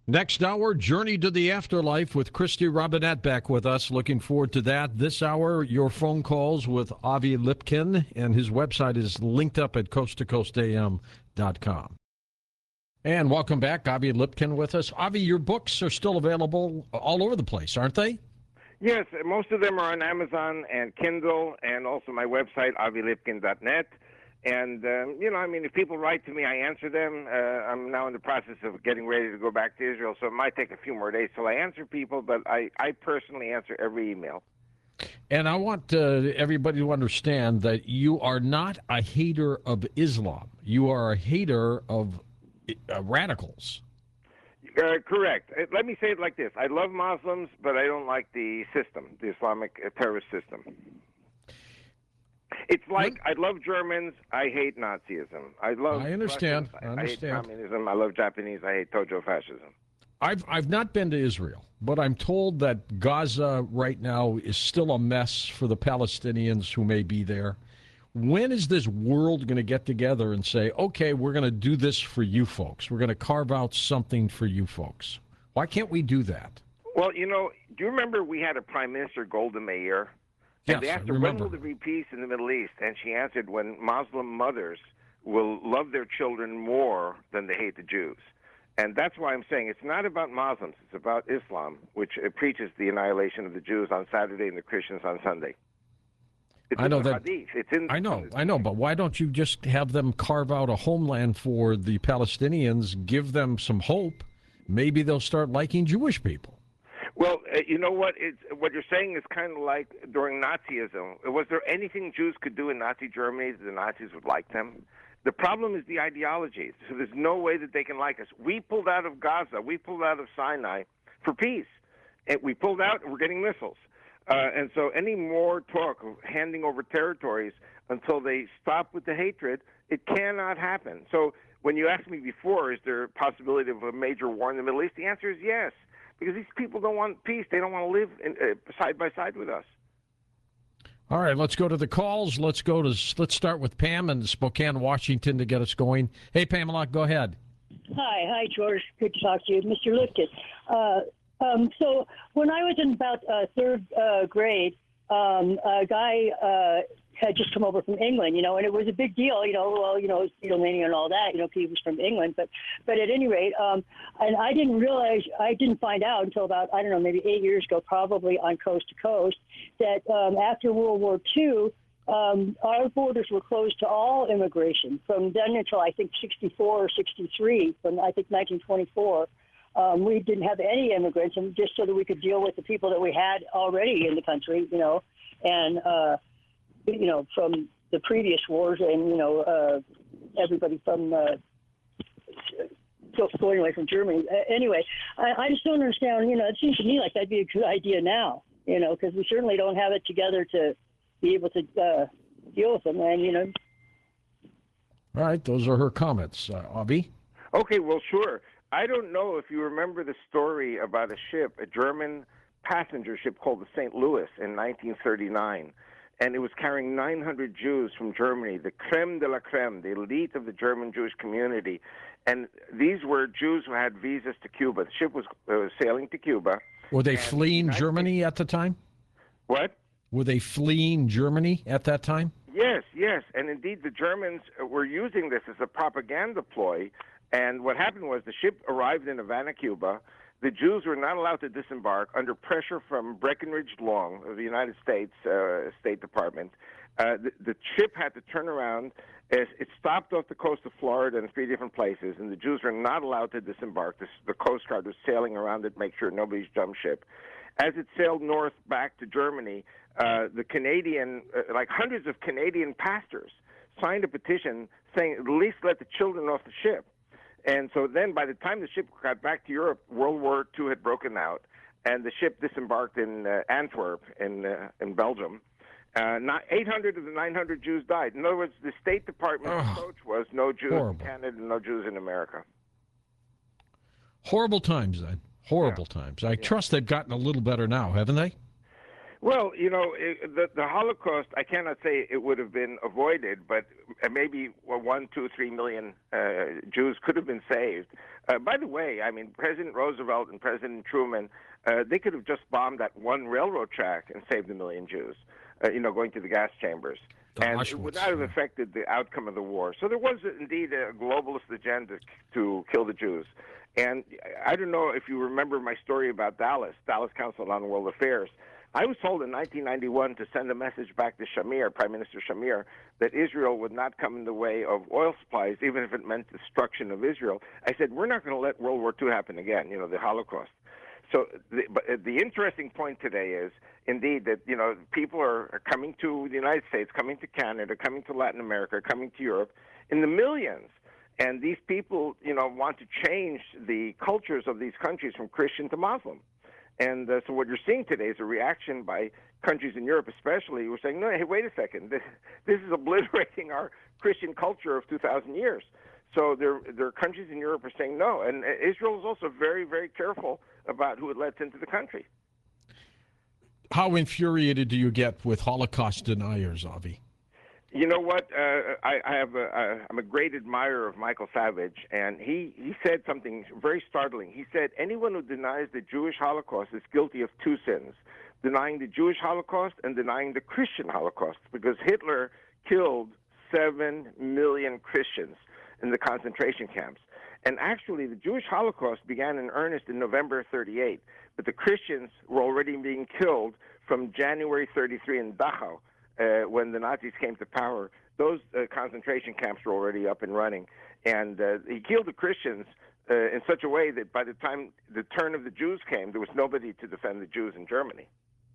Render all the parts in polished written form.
Next hour, Journey to the Afterlife with Christy Robinette back with us. Looking forward to that. This hour, your phone calls with Avi Lipkin, and his website is linked up at coasttocoastam.com. And welcome back, Avi Lipkin with us. Avi, your books are still available all over the place, aren't they? Yes, most of them are on Amazon and Kindle, and also my website, avilipkin.net. And, if people write to me, I answer them. I'm now in the process of getting ready to go back to Israel, so it might take a few more days till I answer people, but I personally answer every email. And I want everybody to understand that you are not a hater of Islam. You are a hater of radicals. Correct. Let me say it like this. I love Muslims, but I don't like the system, the Islamic terrorist system. It's like I love Germans, I hate Nazism. I understand. Russians, I hate communism. I love Japanese, I hate Tojo fascism. I've not been to Israel, but I'm told that Gaza right now is still a mess for the Palestinians who may be there. When is this world going to get together and say, okay, we're going to do this for you folks. We're going to carve out something for you folks. Why can't we do that? Well, do you remember we had a Prime Minister, Golda Meir? And they asked her, when will there be peace in the Middle East? And she answered, when Muslim mothers will love their children more than they hate the Jews. And that's why I'm saying it's not about Muslims. It's about Islam, which preaches the annihilation of the Jews on Saturday and the Christians on Sunday. I know that. I know, but why don't you just have them carve out a homeland for the Palestinians, give them some hope? Maybe they'll start liking Jewish people. Well, you know what? What you're saying is kind of like during Nazism. Was there anything Jews could do in Nazi Germany that the Nazis would like them? The problem is the ideology. So there's no way that they can like us. We pulled out of Gaza. We pulled out of Sinai for peace. And we pulled out, and we're getting missiles. And so any more talk of handing over territories until they stop with the hatred, it cannot happen. So when you asked me before, is there a possibility of a major war in the Middle East, the answer is yes. Because these people don't want peace. They don't want to live side by side with us. All right, let's go to the calls. Let's start with Pam in Spokane, Washington, to get us going. Hey, Pamela, go ahead. Hi, George. Good to talk to you, Mr. Lipkin. So when I was in about third grade, a guy had just come over from England, and it was a big deal, Beatlemania and all that, he was from England. But at any rate, and I didn't find out until about, maybe 8 years ago, probably on Coast to Coast, that after World War II, our borders were closed to all immigration from then until I think 64 or 63, from I think 1924. We didn't have any immigrants, and just so that we could deal with the people that we had already in the country, and from the previous wars, and everybody from going away from Germany. Anyway, I just don't understand. It seems to me like that'd be a good idea now. Because we certainly don't have it together to be able to deal with them. And All right, those are her comments, Avi. Okay, well, sure. I don't know if you remember the story about a ship, a German passenger ship called the St. Louis in 1939. And it was carrying 900 Jews from Germany, the creme de la creme, the elite of the German Jewish community. And these were Jews who had visas to Cuba. The ship was sailing to Cuba. Were they fleeing Germany at the time? What? Were they fleeing Germany at that time? Yes. And indeed, the Germans were using this as a propaganda ploy. And what happened was the ship arrived in Havana, Cuba. The Jews were not allowed to disembark under pressure from Breckinridge Long of the United States State Department. The ship had to turn around. It stopped off the coast of Florida in 3 different places, and the Jews were not allowed to disembark. The Coast Guard was sailing around it, make sure nobody's jumped ship. As it sailed north back to Germany, the Canadian, hundreds of Canadian pastors, signed a petition saying at least let the children off the ship. And so then by the time the ship got back to Europe, World War II had broken out, and the ship disembarked in Antwerp in Belgium. 800 of the 900 Jews died. In other words, the State Department's approach was no Jews in Canada, no Jews in America. Horrible times, then. Horrible times. I trust they've gotten a little better now, haven't they? Well, the Holocaust, I cannot say it would have been avoided, but maybe 1, 2, 3 million Jews could have been saved. By the way, I mean, President Roosevelt and President Truman, they could have just bombed that one railroad track and saved 1 million Jews, going to the gas chambers. And it would not have affected the outcome of the war. So there was indeed a globalist agenda to kill the Jews. And I don't know if you remember my story about Dallas Council on World Affairs. I was told in 1991 to send a message back to Shamir, Prime Minister Shamir, that Israel would not come in the way of oil supplies, even if it meant destruction of Israel. I said, we're not going to let World War II happen again, the Holocaust. So the interesting point today is, indeed, that, people are coming to the United States, coming to Canada, coming to Latin America, coming to Europe in the millions. And these people, want to change the cultures of these countries from Christian to Muslim. And so what you're seeing today is a reaction by countries in Europe especially who are saying, no, hey, wait a second. This is obliterating our Christian culture of 2,000 years. So there are countries in Europe who are saying no. And Israel is also very, very careful about who it lets into the country. How infuriated do you get with Holocaust deniers, Avi? You know what? I'm a great admirer of Michael Savage, and he said something very startling. He said, anyone who denies the Jewish Holocaust is guilty of two sins, denying the Jewish Holocaust and denying the Christian Holocaust, because Hitler killed 7 million Christians in the concentration camps. And actually, the Jewish Holocaust began in earnest in November 1938, but the Christians were already being killed from January 1933 in Dachau. When the Nazis came to power, those concentration camps were already up and running. And he killed the Christians in such a way that by the time the turn of the Jews came, there was nobody to defend the Jews in Germany.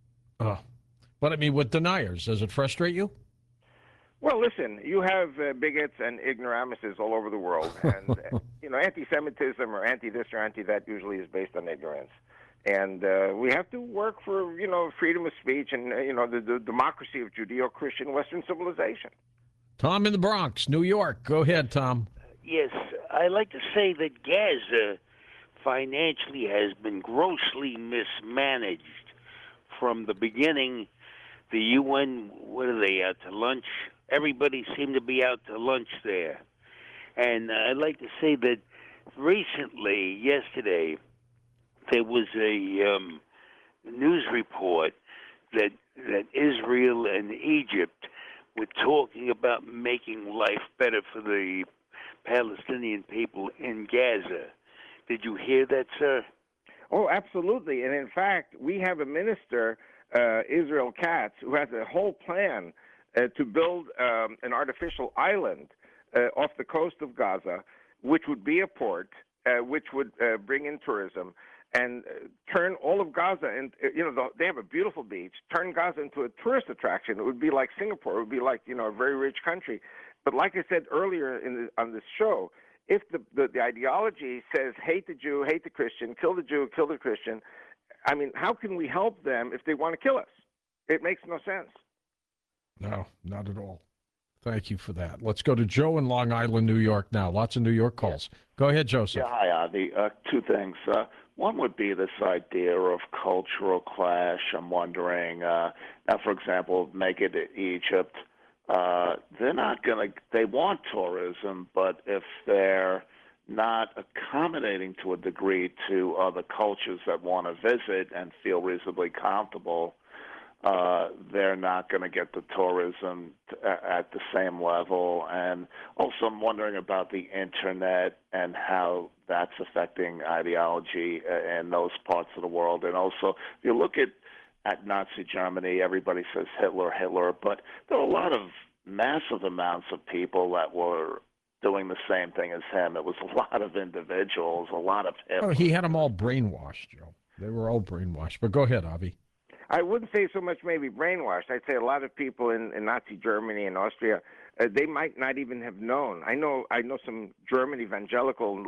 But I mean, with deniers, does it frustrate you? Well, listen, you have bigots and ignoramuses all over the world. And, anti-Semitism or anti-this or anti-that usually is based on ignorance. And we have to work for, freedom of speech and, the democracy of Judeo-Christian Western civilization. Tom in the Bronx, New York. Go ahead, Tom. Yes, I like to say that Gaza financially has been grossly mismanaged from the beginning. The UN, what are they, out to lunch? Everybody seemed to be out to lunch there. And I'd like to say that recently, yesterday, there was a news report that Israel and Egypt were talking about making life better for the Palestinian people in Gaza. Did you hear that, sir? Oh, absolutely. And in fact, we have a minister, Israel Katz, who has a whole plan to build an artificial island off the coast of Gaza, which would be a port, which would bring in tourism, and turn all of Gaza, and they have a beautiful beach, turn Gaza into a tourist attraction. It would be like Singapore. It would be like, a very rich country. But like I said earlier on this show, if the ideology says hate the Jew, hate the Christian, kill the Jew, kill the Christian, I mean, how can we help them if they want to kill us? It makes no sense. No, not at all. Thank you for that. Let's go to Joe in Long Island, New York now. Lots of New York calls. Go ahead, Joseph. Yeah, hi, Avi. Two things. One would be this idea of cultural clash. I'm wondering, now, for example, make it Egypt. They're not going to, they want tourism, but if they're not accommodating to a degree to other cultures that want to visit and feel reasonably comfortable, they're not going to get the tourism at the same level. And also I'm wondering about the internet and how that's affecting ideology in those parts of the world. And also, if you look at Nazi Germany, everybody says Hitler, but there were a lot of massive amounts of people that were doing the same thing as him. It was a lot of individuals, a lot of him. Oh, he had them all brainwashed, Joe. They were all brainwashed. But go ahead, Avi. I wouldn't say so much maybe brainwashed. I'd say a lot of people in Nazi Germany and Austria, they might not even have known. I know some German evangelical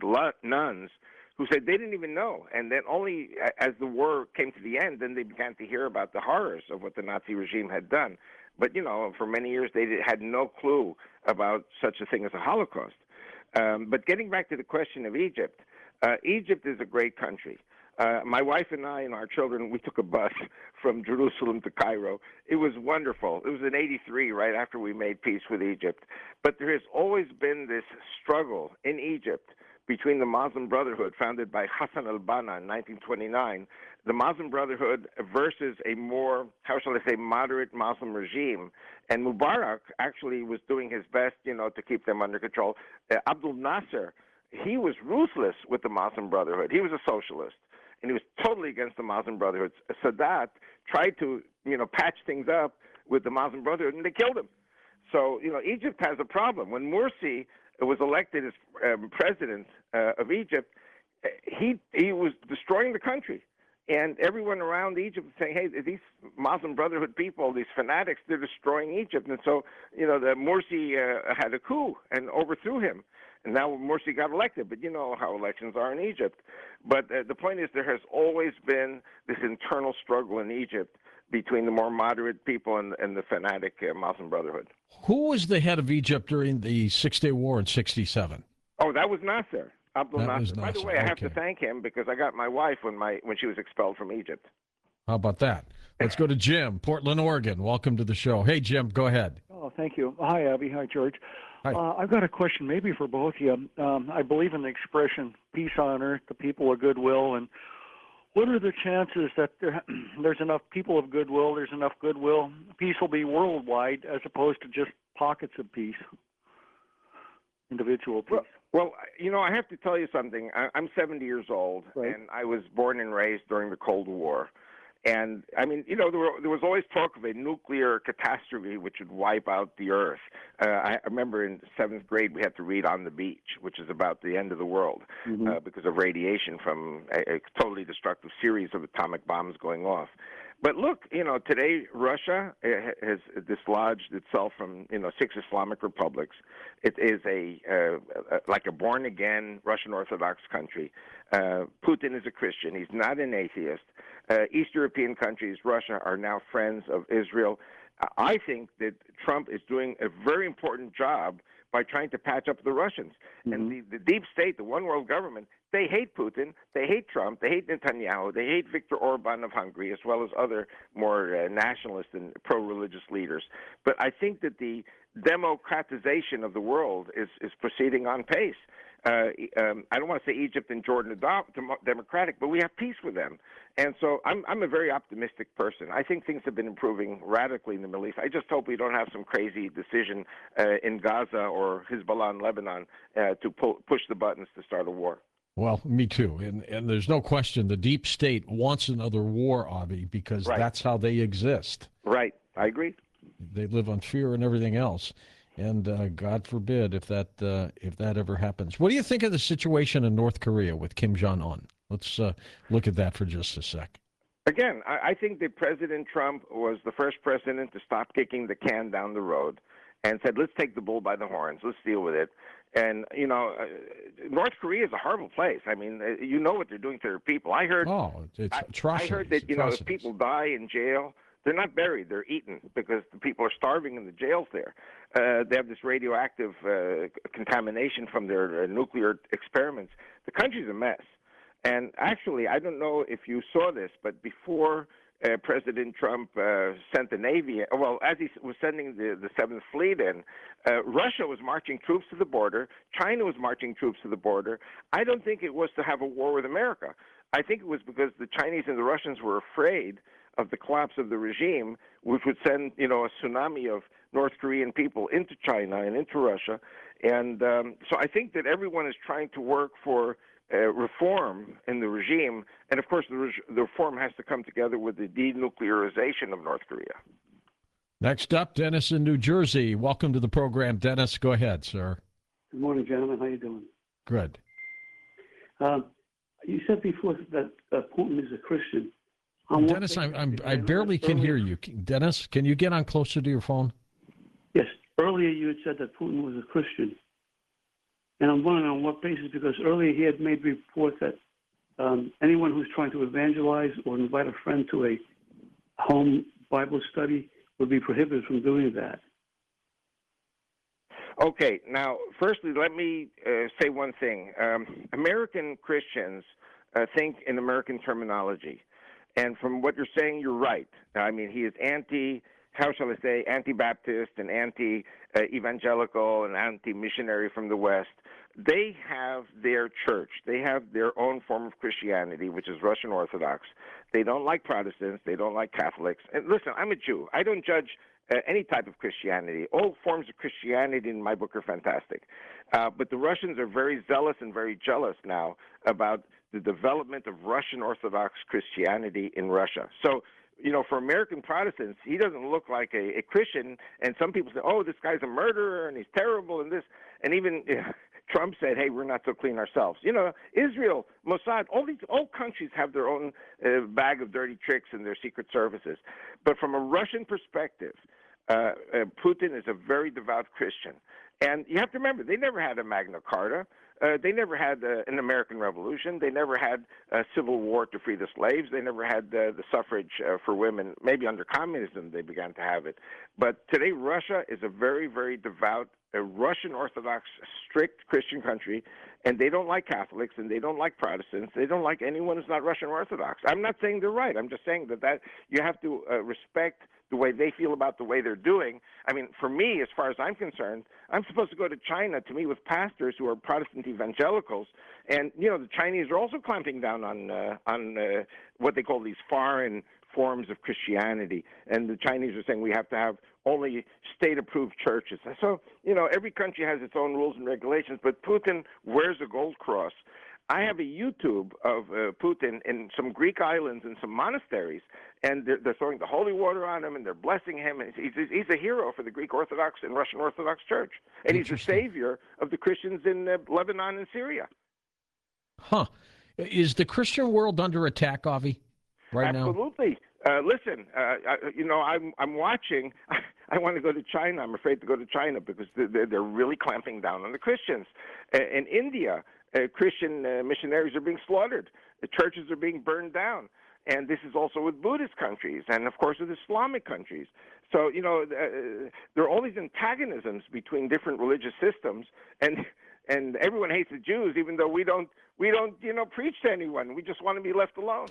nuns who said they didn't even know. And then only as the war came to the end, then they began to hear about the horrors of what the Nazi regime had done. But, for many years they had no clue about such a thing as a Holocaust. But getting back to the question of Egypt, Egypt is a great country. My wife and I and our children, we took a bus from Jerusalem to Cairo. It was wonderful. It was in '83, right after we made peace with Egypt. But there has always been this struggle in Egypt between the Muslim Brotherhood, founded by Hassan al-Banna in 1929, the Muslim Brotherhood versus a more, how shall I say, moderate Muslim regime. And Mubarak actually was doing his best, to keep them under control. Abdul Nasser, he was ruthless with the Muslim Brotherhood. He was a socialist, and he was totally against the Muslim Brotherhood. Sadat tried to, patch things up with the Muslim Brotherhood, and they killed him. So, Egypt has a problem. When Morsi was elected as president of Egypt, he was destroying the country. And everyone around Egypt was saying, hey, these Muslim Brotherhood people, these fanatics, they're destroying Egypt. And so, the Morsi had a coup and overthrew him. And now Morsi got elected. But you know how elections are in Egypt. But the point is, there has always been this internal struggle in Egypt between the more moderate people and the fanatic Muslim Brotherhood. Who was the head of Egypt during the Six-Day War in '67? Oh, that was Nasser. Abdul Nasser. By the way, I have to Okay. thank him because I got my wife when she was expelled from Egypt. How about that? Let's go to Jim, Portland, Oregon. Welcome to the show. Hey, Jim, go ahead. Oh, thank you. Hi, Abby. Hi, George. Hi. I've got a question maybe for both of you. I believe in the expression peace on earth, the people of goodwill. And what are the chances that there's enough people of goodwill, there's enough goodwill, peace will be worldwide as opposed to just pockets of peace, individual peace? Well, I have to tell you something. I'm 70 years old, Right. and I was born and raised during the Cold War. And, I mean, there was always talk of a nuclear catastrophe which would wipe out the Earth. I remember in seventh grade we had to read On the Beach, which is about the end of the world because of radiation from a totally destructive series of atomic bombs going off. But look, today Russia has dislodged itself from, 6 Islamic republics. It is like a born-again Russian Orthodox country. Putin is a Christian. He's not an atheist. East European countries, Russia, are now friends of Israel. I think that Trump is doing a very important job by trying to patch up the Russians. And the deep state, the one world government, they hate Putin, they hate Trump, they hate Netanyahu, they hate Viktor Orban of Hungary, as well as other more nationalist and pro-religious leaders. But I think that the democratization of the world is proceeding on pace. I don't want to say Egypt and Jordan are democratic, but we have peace with them. And so I'm a very optimistic person. I think things have been improving radically in the Middle East. I just hope we don't have some crazy decision in Gaza or Hezbollah in Lebanon to push the buttons to start a war. Well, me too. And there's no question the deep state wants another war, Avi, because that's how they exist. Right. I agree. They live on fear and everything else. And God forbid if that ever happens. What do you think of the situation in North Korea with Kim Jong-un? Let's look at that for just a sec. Again, I think that President Trump was the first president to stop kicking the can down the road and said, let's take the bull by the horns. Let's deal with it. And, North Korea is a horrible place. I mean, you know what they're doing to their people. I heard it's atrocities. I heard that, if people die in jail, they're not buried. They're eaten because the people are starving in the jails there. They have this radioactive contamination from their nuclear experiments. The country's a mess. And actually, I don't know if you saw this, but before President Trump sent the Navy, as he was sending the Seventh Fleet in, Russia was marching troops to the border. China was marching troops to the border. I don't think it was to have a war with America. I think it was because the Chinese and the Russians were afraid of the collapse of the regime, which would send, a tsunami of North Korean people into China and into Russia. And so I think that everyone is trying to work for reform in the regime. And, of course, the reform has to come together with the denuclearization of North Korea. Next up, Dennis in New Jersey. Welcome to the program, Dennis. Go ahead, sir. Good morning, gentlemen. How you doing? Good. You said before that Putin is a Christian. Dennis, I barely can hear you. Dennis, can you get on closer to your phone? Yes. Earlier you had said that Putin was a Christian. And I'm wondering on what basis, because earlier he had made reports that anyone who's trying to evangelize or invite a friend to a home Bible study would be prohibited from doing that. Okay. Now, firstly, let me say one thing. American Christians think in American terminology. And from what you're saying, you're right. I mean, he is anti-Baptist and anti-evangelical and anti-missionary from the West. They have their church. They have their own form of Christianity, which is Russian Orthodox. They don't like Protestants. They don't like Catholics. And listen, I'm a Jew. I don't judge any type of Christianity. All forms of Christianity in my book are fantastic. But the Russians are very zealous and very jealous now about the development of Russian Orthodox Christianity in Russia. So, for American Protestants, he doesn't look like a Christian. And some people say, oh, this guy's a murderer and he's terrible and this. And even Trump said, hey, we're not so clean ourselves. Israel, Mossad, all countries have their own bag of dirty tricks in their secret services. But from a Russian perspective, Putin is a very devout Christian. And you have to remember, they never had a Magna Carta. They never had an American Revolution. They never had a civil war to free the slaves. They never had the suffrage for women. Maybe under communism they began to have it. But today Russia is a very, very devout Russian Orthodox, strict Christian country, and they don't like Catholics and they don't like Protestants. They don't like anyone who's not Russian Orthodox. I'm not saying they're right. I'm just saying that you have to respect the way they feel about the way they're doing. I mean, for me, as far as I'm concerned, I'm supposed to go to China to meet with pastors who are Protestant evangelicals, and the Chinese are also clamping down on what they call these foreign forms of Christianity, and the Chinese are saying we have to have only state-approved churches. So, every country has its own rules and regulations, but Putin wears a gold cross. I have a YouTube of Putin in some Greek islands and some monasteries, and they're throwing the holy water on him, and they're blessing him. He's a hero for the Greek Orthodox and Russian Orthodox Church, and he's the savior of the Christians in Lebanon and Syria. Huh. Is the Christian world under attack, Avi, right now? Absolutely. Listen, I'm watching. I want to go to China. I'm afraid to go to China because they're really clamping down on the Christians. In India, Christian missionaries are being slaughtered. The churches are being burned down. And this is also with Buddhist countries and, of course, with Islamic countries. So, there are all these antagonisms between different religious systems, and everyone hates the Jews, even though we don't preach to anyone. We just want to be left alone.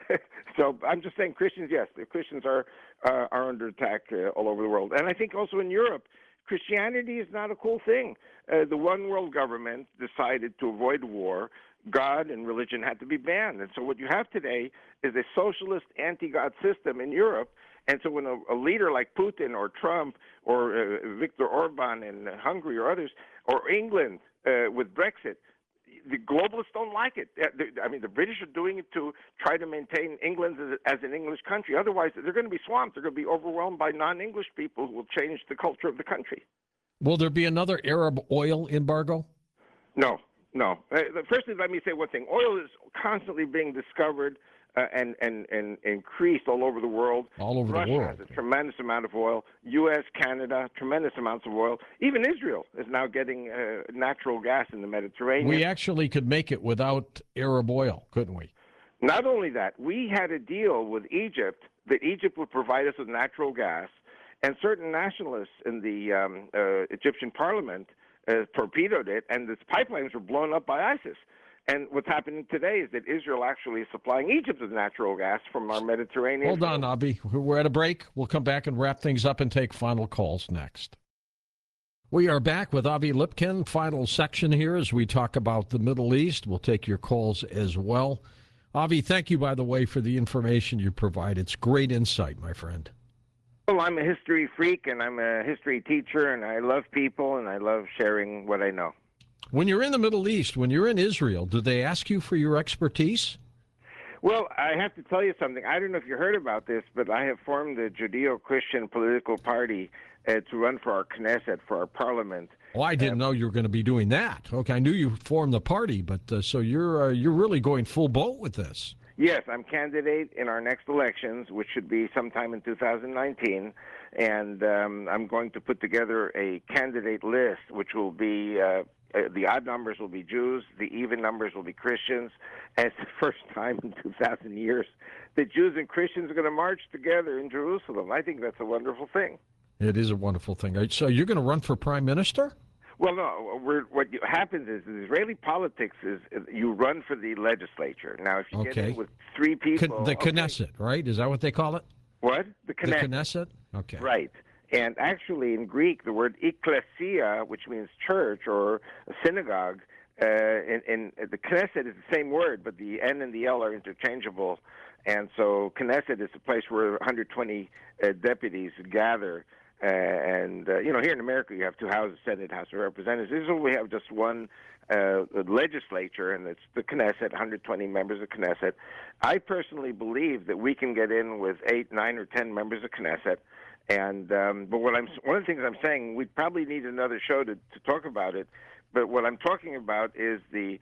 So I'm just saying Christians, yes, the Christians are under attack all over the world. And I think also in Europe, Christianity is not a cool thing. The one world government decided to avoid war. God and religion had to be banned. And so what you have today is a socialist anti-God system in Europe. And so when a leader like Putin or Trump or Viktor Orban in Hungary or others, or England with Brexit, the globalists don't like it. I mean, the British are doing it to try to maintain England as an English country. Otherwise, they're going to be swamped. They're going to be overwhelmed by non-English people who will change the culture of the country. Will there be another Arab oil embargo? No. Firstly, let me say one thing. Oil is constantly being discovered and increased all over the world. All over Russia the world. has a tremendous amount of oil. U.S., Canada, tremendous amounts of oil. Even Israel is now getting natural gas in the Mediterranean. We actually could make it without Arab oil, couldn't we? Not only that, we had a deal with Egypt that Egypt would provide us with natural gas, and certain nationalists in the Egyptian parliament torpedoed it, and the pipelines were blown up by ISIS. And what's happening today is that Israel actually is supplying Egypt with natural gas from our Mediterranean. Hold on, Avi. We're at a break. We'll come back and wrap things up and take final calls next. We are back with Avi Lipkin. Final section here as we talk about the Middle East. We'll take your calls as well. Avi, thank you, by the way, for the information you provide. It's great insight, my friend. Well, I'm a history freak, and I'm a history teacher, and I love people, and I love sharing what I know. When you're in the Middle East, when you're in Israel, do they ask you for your expertise? Well, I have to tell you something. I don't know if you heard about this, but I have formed a Judeo-Christian political party to run for our Knesset, for our parliament. Oh, I didn't know you were going to be doing that. Okay, I knew you formed the party, but so you're really going full boat with this. Yes, I'm candidate in our next elections, which should be sometime in 2019, and I'm going to put together a candidate list, which will be the odd numbers will be Jews, the even numbers will be Christians, and it's the first time in 2,000 years that Jews and Christians are going to march together in Jerusalem. I think that's a wonderful thing. It is a wonderful thing. So you're going to run for prime minister? Well, no. Happens is Israeli politics is you run for the legislature. Now, if you get in with three people, The Knesset, right? Is that what they call it? What? The The Knesset. Knesset? Okay. Right. And actually, in Greek, the word ekklesia, which means church or a synagogue, in the Knesset is the same word, but the N and the L are interchangeable. And so Knesset is a place where 120 deputies gather. Here in America, you have two houses, Senate, House of Representatives. Israel, we have just one legislature, and it's the Knesset, 120 members of Knesset. I personally believe that we can get in with 8, 9, or 10 members of Knesset. And but one of the things I'm saying, we probably need another show to talk about it. But what I'm talking about is the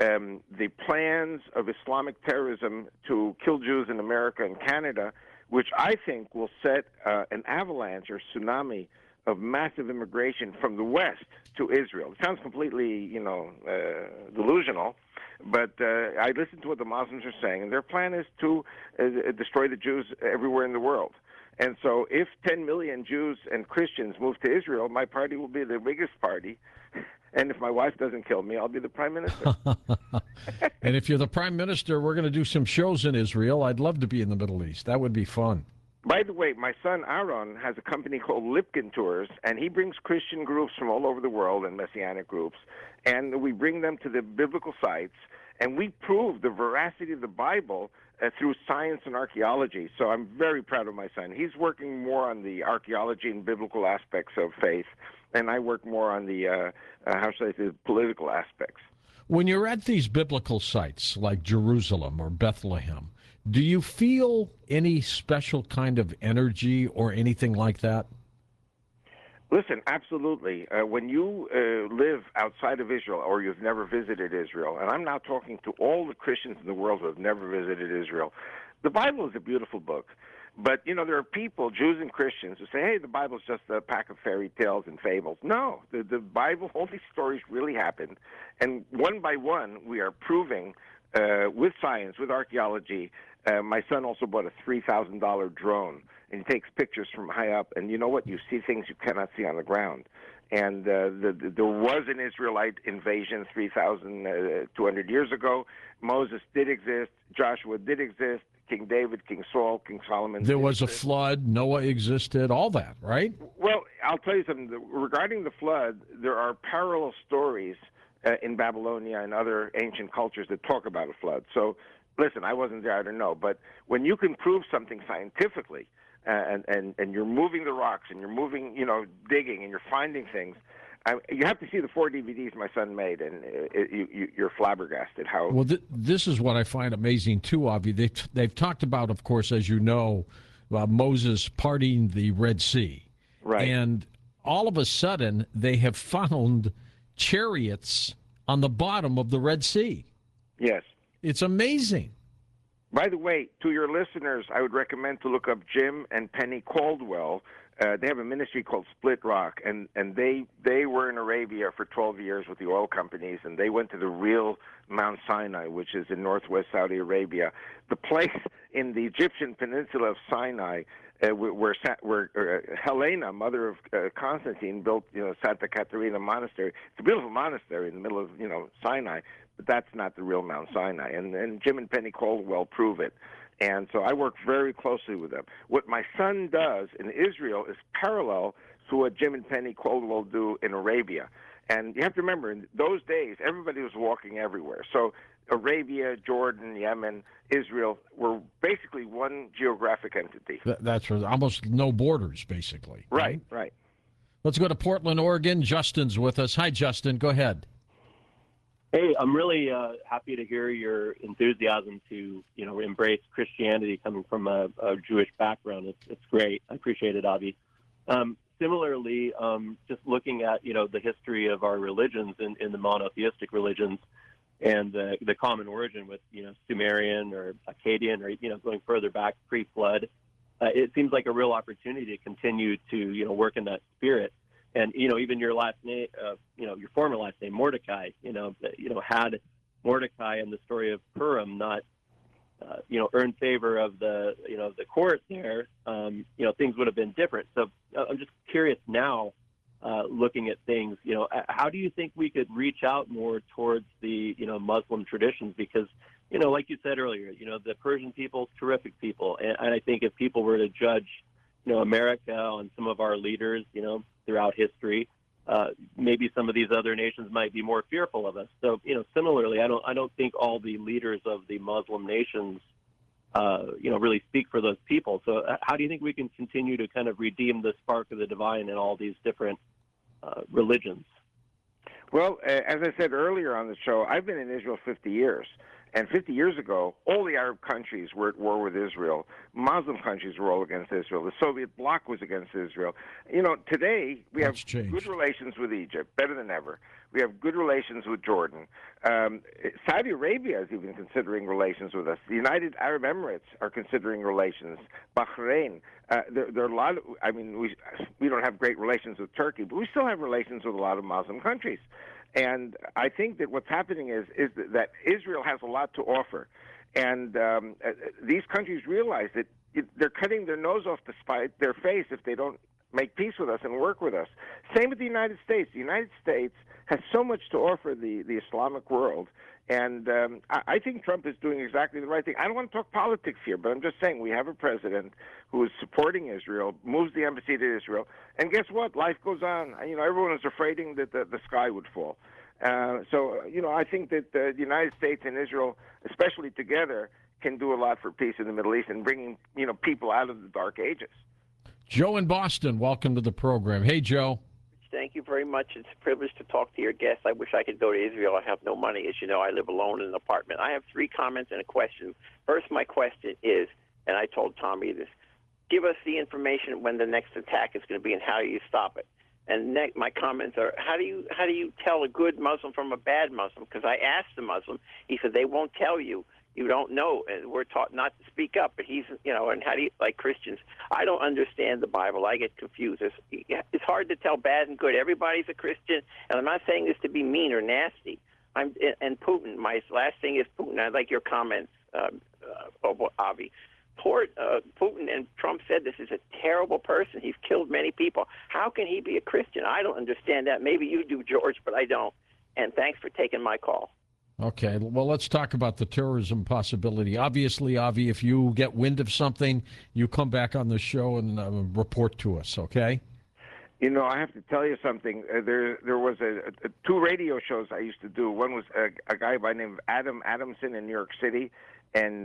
plans of Islamic terrorism to kill Jews in America and Canada, which I think will set an avalanche or tsunami of massive immigration from the West to Israel. It sounds completely, delusional, but I listen to what the Muslims are saying, and their plan is to destroy the Jews everywhere in the world. And so if 10 million Jews and Christians move to Israel, my party will be the biggest party. And if my wife doesn't kill me, I'll be the prime minister. And if you're the prime minister, we're going to do some shows in Israel. I'd love to be in the Middle East. That would be fun. By the way, my son Aaron has a company called Lipkin Tours, and he brings Christian groups from all over the world and Messianic groups, and we bring them to the biblical sites, and we prove the veracity of the Bible through science and archaeology. So I'm very proud of my son. He's working more on the archaeology and biblical aspects of faith, and I work more on the, the political aspects. When you're at these biblical sites like Jerusalem or Bethlehem, do you feel any special kind of energy or anything like that? Listen, absolutely. When you live outside of Israel or you've never visited Israel, and I'm now talking to all the Christians in the world who have never visited Israel, the Bible is a beautiful book. But, there are people, Jews and Christians, who say, hey, the Bible's just a pack of fairy tales and fables. No, the Bible, all these stories really happened. And one by one, we are proving with science, with archaeology. My son also bought a $3,000 drone, and he takes pictures from high up. And you know what? You see things you cannot see on the ground. And there was an Israelite invasion 3,200 years ago. Moses did exist. Joshua did exist. King David, King Saul, King Solomon. There was a flood. Noah existed. All that, right? Well, I'll tell you something. Regarding the flood, there are parallel stories in Babylonia and other ancient cultures that talk about a flood. So, listen, I wasn't there. I don't know. But when you can prove something scientifically, and you're moving the rocks and you're moving, digging and you're finding things, you have to see the 4 DVDs my son made, and you're flabbergasted how. Well, this is what I find amazing too, Avi. They've talked about, of course, as you know, Moses parting the Red Sea, right? And all of a sudden, they have found chariots on the bottom of the Red Sea. Yes, it's amazing. By the way, to your listeners, I would recommend to look up Jim and Penny Caldwell. They have a ministry called Split Rock, and they were in Arabia for 12 years with the oil companies, and they went to the real Mount Sinai, which is in northwest Saudi Arabia. The place in the Egyptian peninsula of Sinai where Helena, mother of Constantine, built Santa Caterina Monastery. It's a beautiful monastery in the middle of Sinai, but that's not the real Mount Sinai. And Jim and Penny Caldwell prove it. And so I work very closely with them. What my son does in Israel is parallel to what Jim and Penny Caldwell do in Arabia. And you have to remember, in those days, everybody was walking everywhere. So Arabia, Jordan, Yemen, Israel were basically one geographic entity. That's right. Almost no borders, basically. Right. Let's go to Portland, Oregon. Justin's with us. Hi, Justin. Go ahead. Hey, I'm really happy to hear your enthusiasm to, embrace Christianity coming from a Jewish background. It's great. I appreciate it, Avi. Similarly, just looking at, the history of our religions in the monotheistic religions and the common origin with, Sumerian or Akkadian or, going further back pre-flood, it seems like a real opportunity to continue to, work in that spirit. And, even your last name, your former last name, Mordecai, had Mordecai and the story of Purim not, earned favor of the court there, things would have been different. So I'm just curious now, looking at things. How do you think we could reach out more towards the Muslim traditions? Because like you said earlier, the Persian people, terrific people, and I think if people were to judge, America on some of our leaders, throughout history, maybe some of these other nations might be more fearful of us. So, similarly, I don't think all the leaders of the Muslim nations, really speak for those people. So, how do you think we can continue to kind of redeem the spark of the divine in all these different religions? Well, as I said earlier on the show, I've been in Israel 50 years. And 50 years ago, all the Arab countries were at war with Israel. Muslim countries were all against Israel. The Soviet bloc was against Israel. Today we have good relations with Egypt, better than ever. We have good relations with Jordan. Saudi Arabia is even considering relations with us. The United Arab Emirates are considering relations. Bahrain. There are a lot of, we don't have great relations with Turkey, but we still have relations with a lot of Muslim countries. And I think that what's happening is that Israel has a lot to offer. And these countries realize that they're cutting their nose off to spite their face if they don't make peace with us and work with us. Same with the United States. The United States has so much to offer the Islamic world. And I think Trump is doing exactly the right thing. I don't want to talk politics here, but I'm just saying we have a president who is supporting Israel, moves the embassy to Israel, and guess what? Life goes on. Everyone was afraid that the sky would fall. I think that the United States and Israel, especially together, can do a lot for peace in the Middle East and bringing, people out of the dark ages. Joe in Boston, welcome to the program. Hey, Joe. Thank you very much. It's a privilege to talk to your guests. I wish I could go to Israel. I have no money. As you know, I live alone in an apartment. I have 3 comments and a question. First, my question is, and I told Tommy this, give us the information when the next attack is going to be and how you stop it. And my comments are, how do you tell a good Muslim from a bad Muslim? Because I asked the Muslim, he said they won't tell you. You don't know. And we're taught not to speak up. But he's, and how do you, like Christians, I don't understand the Bible. I get confused. It's hard to tell bad and good. Everybody's a Christian. And I'm not saying this to be mean or nasty. And Putin, my last thing is Putin. I like your comments, Avi. Putin and Trump said this is a terrible person. He's killed many people. How can he be a Christian? I don't understand that. Maybe you do, George, but I don't. And thanks for taking my call. Okay, well, let's talk about the terrorism possibility. Obviously, Avi, if you get wind of something, you come back on the show and report to us, okay? I have to tell you something. There was 2 radio shows I used to do. One was a guy by the name of Adam Adamson in New York City and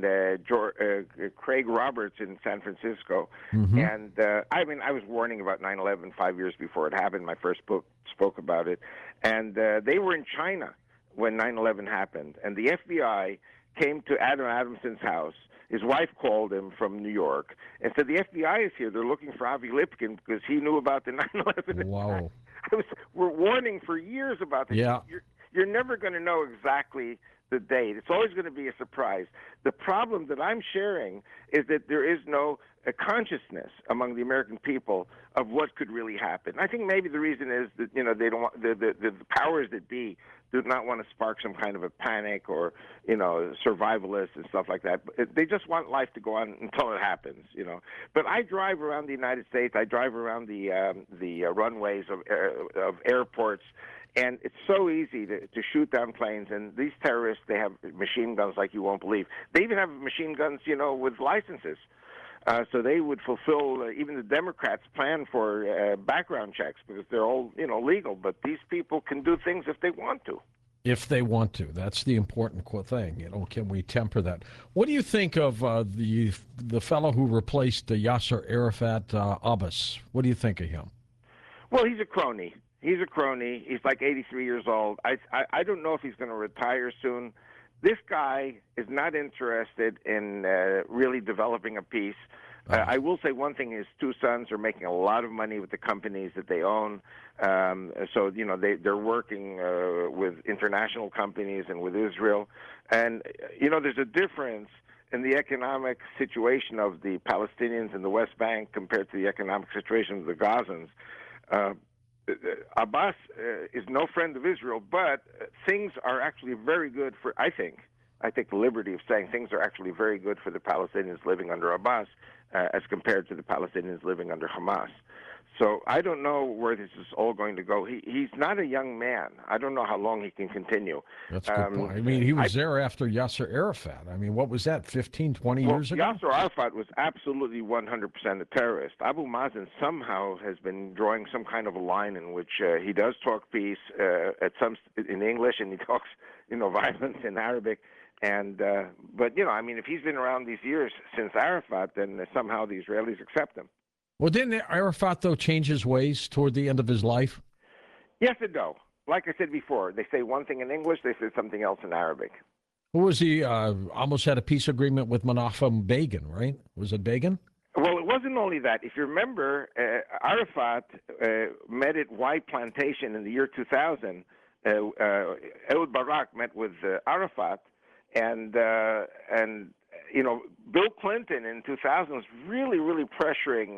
Craig Roberts in San Francisco. Mm-hmm. And, I was warning about 9/11 5 years before it happened. My first book spoke about it. And they were in China when 9/11 happened. And the FBI came to Adam Adamson's house. His wife called him from New York and said, the FBI is here. They're looking for Avi Lipkin because he knew about the 9/11 Wow. attack. We're warning for years about this. Yeah. You're never going to know exactly the date. It's always going to be a surprise. The problem that I'm sharing is that there is no consciousness among the American people of what could really happen. I think maybe the reason is that they don't want the powers that be do not want to spark some kind of a panic or survivalists and stuff like that. They just want life to go on until it happens. But I drive around the United States. I drive around the runways of airports. And it's so easy to shoot down planes. And these terrorists, they have machine guns like you won't believe. They even have machine guns, with licenses. So they would fulfill even the Democrats' plan for background checks because they're all, legal. But these people can do things if they want to. If they want to. That's the important thing. Can we temper that? What do you think of the fellow who replaced Yasser Arafat, Abbas? What do you think of him? Well, he's a crony. He's a crony. He's like 83 years old. I don't know if he's going to retire soon. This guy is not interested in really developing a peace. I will say one thing: his 2 sons are making a lot of money with the companies that they own. So they're working with international companies and with Israel. And there's a difference in the economic situation of the Palestinians in the West Bank compared to the economic situation of the Gazans. Abbas is no friend of Israel, but things are actually very good for, I take the liberty of saying things are actually very good for the Palestinians living under Abbas as compared to the Palestinians living under Hamas. So I don't know where this is all going to go. He's not a young man. I don't know how long he can continue. That's a good point. I mean, he was there after Yasser Arafat. I mean, what was that, 15, 20 years ago? Yasser Arafat was absolutely 100% a terrorist. Abu Mazen somehow has been drawing some kind of a line in which he does talk peace in English, and he talks, violence in Arabic. And but I mean, if he's been around these years since Arafat, then somehow the Israelis accept him. Well, didn't Arafat, though, change his ways toward the end of his life? Yes and no. Like I said before, they say one thing in English, they say something else in Arabic. Who was he? Almost had a peace agreement with Menachem Begin, right? Was it Begin? Well, it wasn't only that. If you remember, Arafat met at White Plantation in the year 2000. Ehud Barak met with Arafat, and Bill Clinton in 2000 was really, really pressuring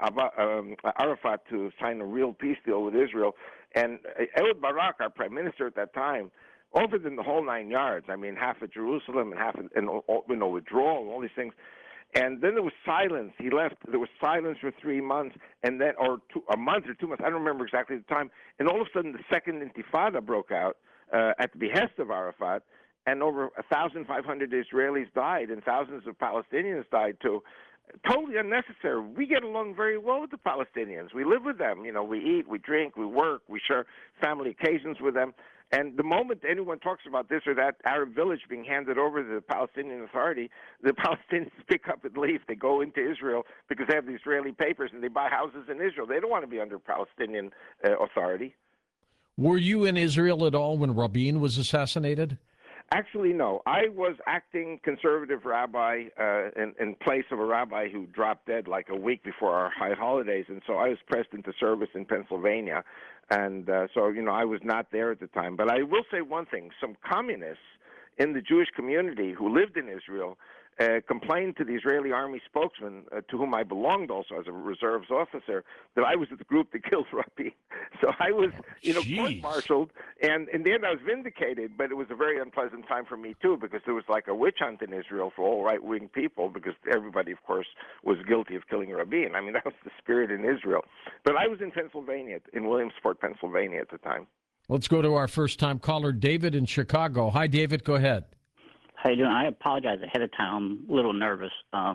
Arafat to sign a real peace deal with Israel. And Ehud Barak, our prime minister at that time, offered them the whole 9 yards. I mean, half of Jerusalem and half of withdrawal and all these things. And then there was silence. He left. There was silence for 3 months, and then a month or 2 months. I don't remember exactly the time. And all of a sudden, the second Intifada broke out at the behest of Arafat. And over 1,500 Israelis died, and thousands of Palestinians died too. Totally unnecessary. We get along very well with the Palestinians. We live with them. We eat, we drink, we work, we share family occasions with them. And the moment anyone talks about this or that Arab village being handed over to the Palestinian Authority, the Palestinians pick up and leave. They go into Israel because they have the Israeli papers, and they buy houses in Israel. They don't want to be under Palestinian Authority. Were you in Israel at all when Rabin was assassinated? Actually, no. I was acting conservative rabbi in place of a rabbi who dropped dead like a week before our high holidays, and so I was pressed into service in Pennsylvania, and so I was not there at the time. But I will say one thing: some communists in the Jewish community who lived in Israel complained to the Israeli army spokesman, to whom I belonged also as a reserves officer, that I was the group that killed Rabin. So I was, court-martialed, and in the end I was vindicated, but it was a very unpleasant time for me, too, because there was like a witch hunt in Israel for all right-wing people, because everybody, of course, was guilty of killing Rabin. I mean, that was the spirit in Israel. But I was in Pennsylvania, in Williamsport, Pennsylvania at the time. Let's go to our first-time caller, David in Chicago. Hi, David. Go ahead. How you doing? I apologize ahead of time. I'm a little nervous.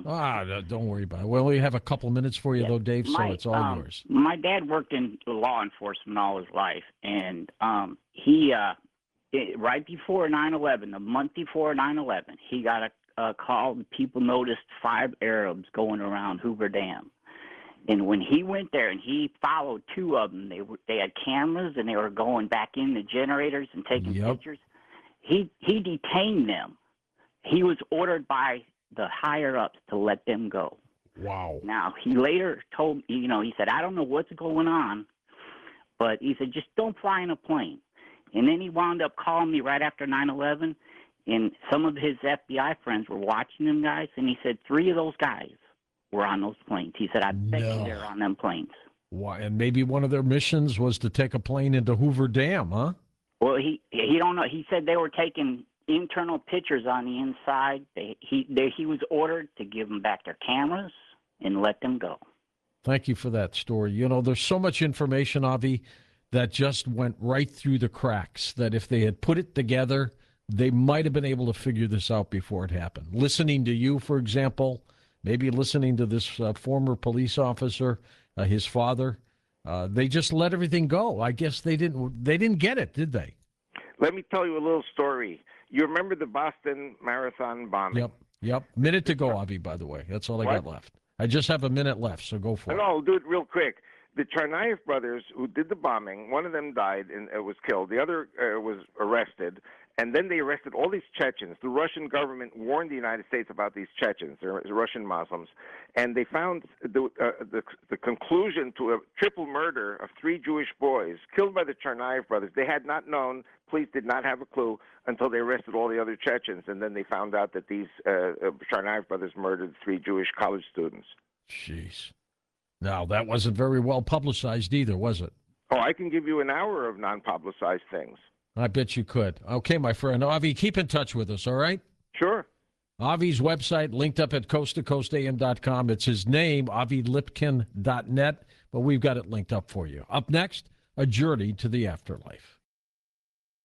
Don't worry about it. We only have a couple minutes for you, though, Dave, so it's all yours. My dad worked in law enforcement all his life, and he, right before 9/11, a month before 9/11, he got a call. People noticed 5 Arabs going around Hoover Dam. And when he went there and he followed 2 of them, they had cameras, and they were going back in the generators and taking pictures. He detained them. He was ordered by the higher-ups to let them go. Wow. Now, he later told me, he said, I don't know what's going on, but he said, just don't fly in a plane. And then he wound up calling me right after 9/11, and some of his FBI friends were watching them guys, and he said 3 of those guys were on those planes. He said, I bet you they're on them planes. Why? And maybe one of their missions was to take a plane into Hoover Dam, huh? Well, he don't know. He said they were taking internal pictures on the inside. He was ordered to give them back their cameras and let them go. Thank you for that story. There's so much information, Avi, that just went right through the cracks, that if they had put it together, they might have been able to figure this out before it happened. Listening to you, for example, maybe listening to this former police officer, his father, they just let everything go. I guess they didn't get it, did they? Let me tell you a little story. You remember the Boston Marathon bombing? Yep. Minute to go, Avi, by the way. That's all I got left. I just have a minute left, so go for it. No, I'll do it real quick. The Tsarnaev brothers who did the bombing, one of them died and was killed. The other was arrested. And then they arrested all these Chechens. The Russian government warned the United States about these Chechens. They're Russian Muslims. And they found the conclusion to a triple murder of 3 Jewish boys killed by the Tsarnaev brothers. They had not known, police did not have a clue until they arrested all the other Chechens. And then they found out that these Tsarnaev brothers murdered 3 Jewish college students. Jeez. Now, that wasn't very well publicized either, was it? Oh, I can give you an hour of non-publicized things. I bet you could. Okay, my friend. Avi, keep in touch with us, all right? Sure. Avi's website linked up at coasttocoastam.com. It's his name, avilipkin.net. but we've got it linked up for you. Up next, a journey to the afterlife.